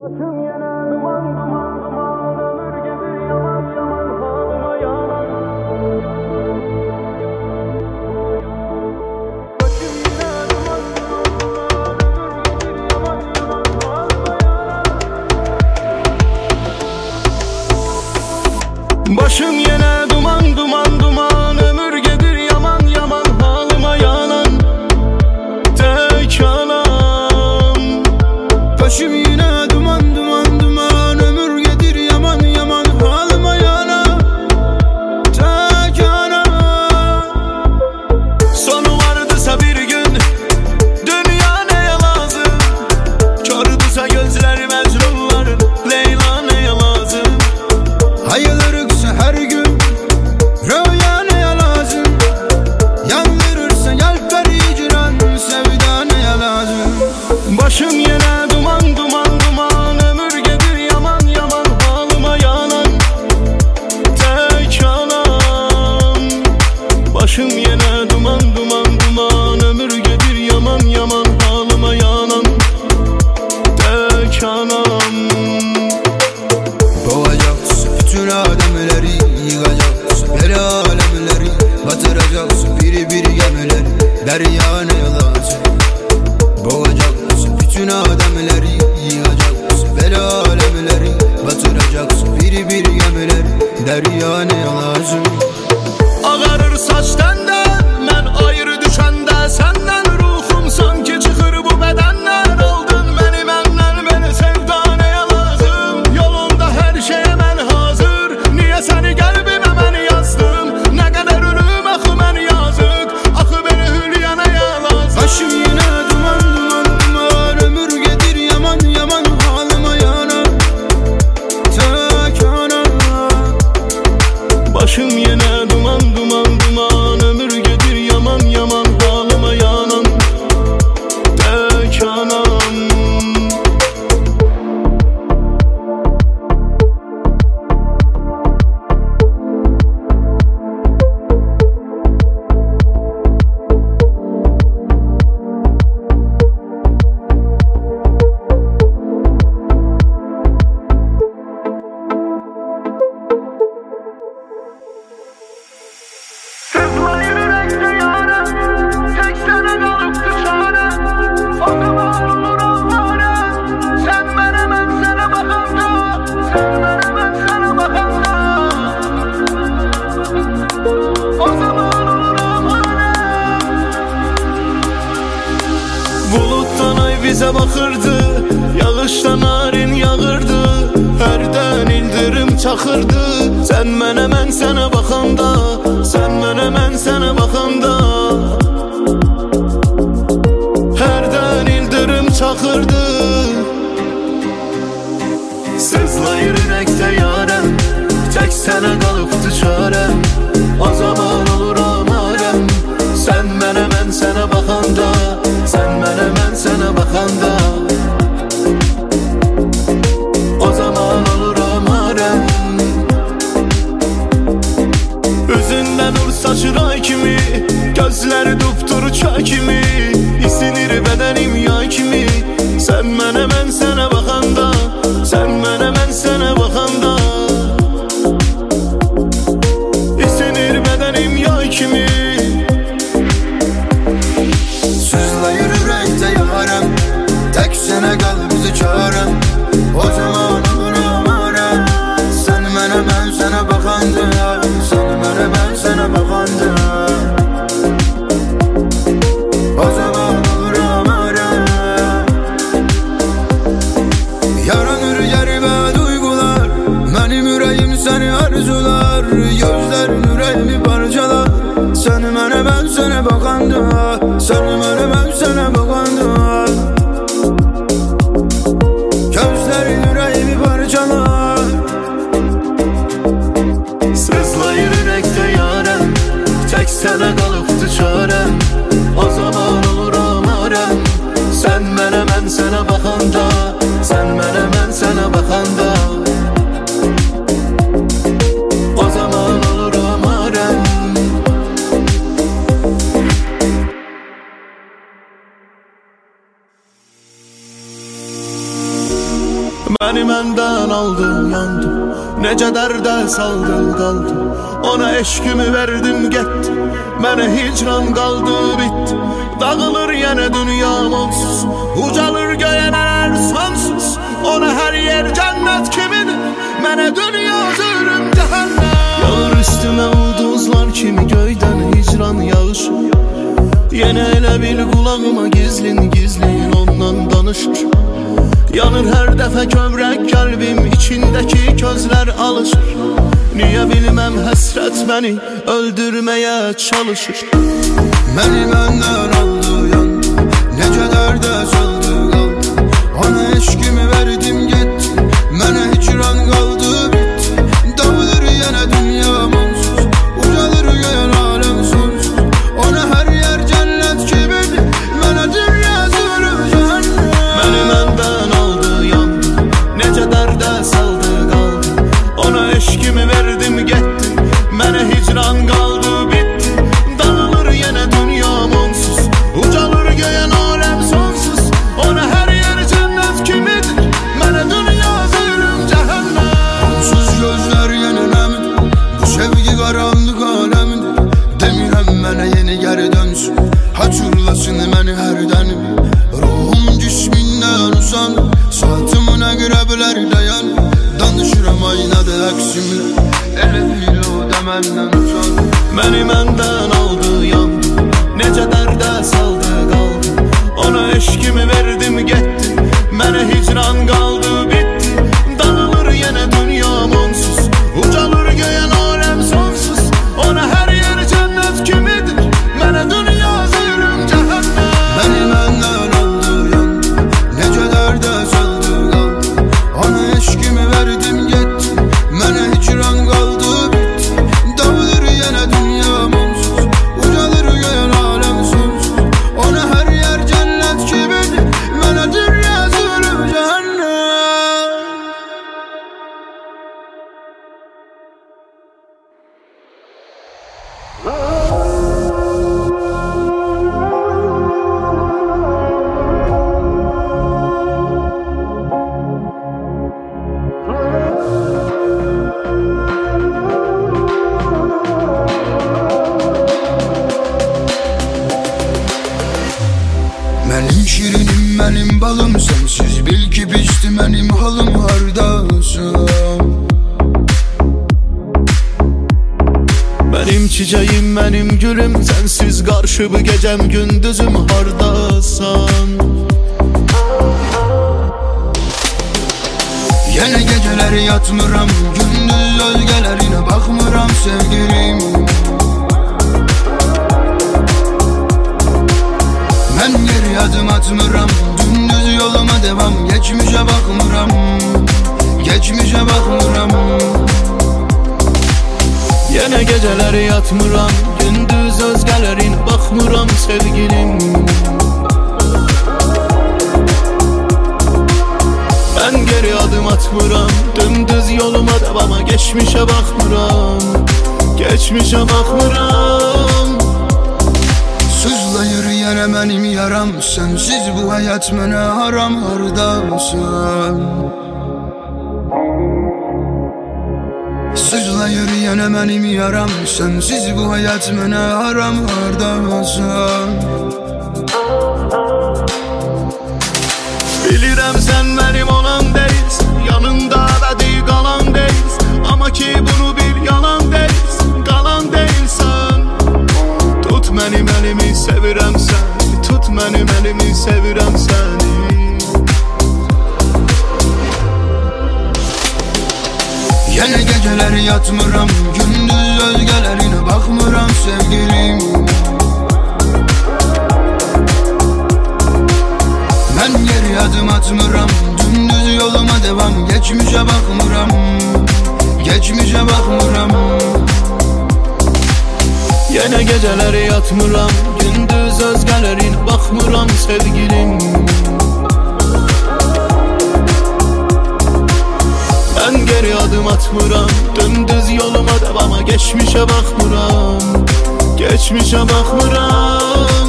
Başım yine duman duman duman, ömür gelir yaman yaman, halıma yalan tek anam. Başım yine duman duman duman, ömür gelir yaman yaman, halıma yalan tek anam. Sonu vardıysa bir gün dünya neye lazım? Kördüyse gözler mecnunların, Leyla neye lazım? Hayırlı her gün rüya neye lazım? Yandırırsa yelper hicran, sevda neye lazım? Başım yine duman duman duman, ömür gelir yaman yaman, halıma yalan tek anam. Başım yine duman duman duman, ömür gelir yaman yaman, halıma yalan tek anam. Boğacaksın bütün ademleri, yıkacaksın her alemleri, batıracaksın biri biri gemileri, derya ne lazım? Boğacaksın bütün ademleri, yıkacaksın her alemleri, batıracaksın biri biri gemileri, derya ne lazım? Ağarır saç tenden, ben ayrı düşende senden, ruhum sanki çıkır bu bedenden. Aldın beni benden, beni sevda neye lazım? Yolunda her şeye ben hazır, niye seni kalbime ben yazdım? Ne kadar ölüm akı ben yazık, akı beni hülya neye lazım? Başım yine duman duman duman, ömür gelir yaman yaman, halıma yanan tek anam. Başım yine duman duman duman, ömür gelir yaman yaman, halıma yanan tek anam. Buluttan ay bize bakırdı, yağıştan narin yağırdı, herden ildirim çakırdı. Sen mənə mən sənə baxanda, sen mənə mən sənə baxanda, herden ildirim çakırdı. Sızlayır ürəkdə yarəm, tek sənə qalıbdı çarəm. O zaman olur amarəm, sen mənə mən sənə baxanda, sen mənə mən sənə baxanda, o zaman olur amarəm. Üzündən nur saçır ay kimi, gözləri dupduru çay kimi, isinir bədənim yay kimi. Sen mənə mən sənə baxanda, sen mənə mən sənə baxanda, isinir bədənim yay kimi. Sızlayır yürekte yarem, tek sene kalbimizi çarem. O zaman olur amarem, sen mənə mən sənə baxanda, sen mənə mən sənə baxanda, o zaman olur amarem. Yaranır yer ve duygular, benim yüreğim seni arzular, gözlerin yüreğimi parçalar. Sen mənə mən sənə baxanda, sen mənə mən sənə baxanda, gözlerin yüreğimi parçalar. Sızlayır ürəkdə yarəm, tek sənə qalıbdı çarəm. O zaman olur amarəm, sen mənə mən sənə baxanda, sen mənə mən sənə baxanda, o zaman olur amarəm. Məni məndən aldı, yandı, necə dərdə saldı, qaldı. Ona eşkimi verdim, getdi, mənə hicran qaldı, bitdi. Dağılır yenə dünyam onsuz, ucalır göyənələr sonsuz. Ona hər yer cənnət kimidir, mənə dünya zülüm cəhənnəm. Yağır üstümə ulduzlar kimi göydən hicran yağışı. Yenə elə bil qulağıma gizlin gizlin ondan danışır. Yanır hər dəfə kövrək qəlbim, içindəki közlər alışır. Niyə bilməm həsrət məni öldürməyə çalışır. Məni məndən aldı, yandı, necə dərdə saldı, qaldı. Ona eşkimi verdim, getdi, mənə hicran qaldı, bitdi. Dağılır yenə dünyam onsuz, ucalır göyən aləm sonsuz. Ona hər yer cənnət kimidir, mənə dünya zülüm cəhənnəm. Məni məndən aldı, yandı, necə dərdə saldı, qaldı. Ona eşkimi verdim, getdi, mənə hicran qaldı, bitdi. Dağılır yenə dünyam onsuz, ucalır göyən aləm sonsuz. Ona hər yer cənnət kimidir, mənə dünya zülüm cəhənnəm. Onsuz gözlər yenə nəmidir, bu sevgi qaranlıq aləmidir. Demirəm mənə yeni geri dönsün, hatırlasın məni hərdənim. Ruhum cismindən usanır, saatımın əqrəblər dayanır. Danışıram aynadı əksimlə, elə bil o da məndən usanır. Məni məndən aldı, yandı, necə dərdə saldı, qaldı. Ona eşkimi verdim, getdi, mənə hicran qaldı, bitdi. Dağılır yenə dünyam onsuz, ucalır göyən aləm sonsuz. Ona hər yer cənnət kimidir, mənə dünya zülüm cəhənnəm. Məni məndən aldı, yandı, necə dərdə saldı, qaldı. Ona eşkimi verdim, getdi, mənə hicran qaldı, bitdi. Dağılır yenə dünyam onsuz, ucalır göyən aləm sonsuz. Ona hər yer cənnət kimidir, mənə dünya zülüm cəhənnəm. Mənim şirinim, mənim balım, sənsiz bil ki pisdir mənim halım, hardasın? Mənim çiçəyim, mənim gülüm, sənsiz qarşı bu gecəm gündüzüm, hardasan? Yenə gecələri yatmıram, gündüz özgələrinə baxmıram sevgilim. Mən geri adım atmıram, dümdüz yoluma devam. Geçmişe bakmıram, geçmişe bakmıram. Yenə gecələri yatmıram, gündüz özgələrin baxmıram sevgilim. Mən geri adım atmıram, dümdüz yoluma devama. Geçmişe bakmıram, geçmişe bakmıram. Sızla yürüyene mənim yaram, sensiz bu hayat mənə haram, hardasın? Sızla yürüyene mənim yaram, sensiz bu hayat mənə haram, hardasın? Bilirəm sən mənim olan deyilsən, yanında əbədi qalan deyilsən. Amma ki bunu bil, yalan deyilsən, qalan deyilsən. Tut mənim əlimi, sevirəm səni, tut mənim əlimi, sevirəm səni. Yenə gecələri yatmıram, gündüz özgələrinə baxmıram sevgilim. Mən geri adım atmıram, dümdüz yoluma devam. Geçmişe bakmıram, geçmişe bakmıram. Yenə gecələri yatmıram, gündüz özgələrin baxmıram sevgilim. Mən geri adım atmıram, dümdüz yoluma devama. Geçmişe bakmıram, geçmişe bakmıram.